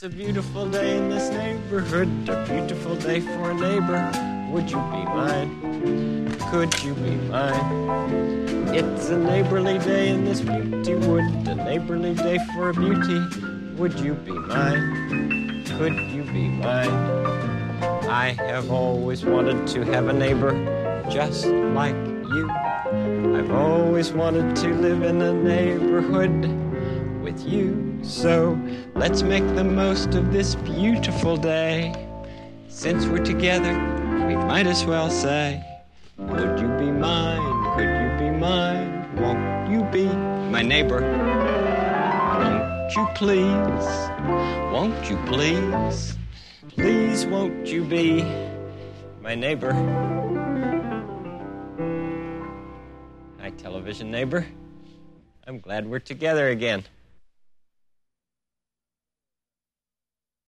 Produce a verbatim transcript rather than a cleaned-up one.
It's a beautiful day in this neighborhood, a beautiful day for a neighbor. Would you be mine? Could you be mine? It's a neighborly day in this beauty wood, a neighborly day for a beauty. Would you be mine? Could you be mine? I have always wanted to have a neighbor just like you. I've always wanted to live in a neighborhood with you. So let's make the most of this beautiful day. Since we're together, we might as well say, would you be mine? Could you be mine? Won't you be my neighbor? Won't you please? Won't you please? Please won't you be my neighbor? Hi, television neighbor. I'm glad we're together again.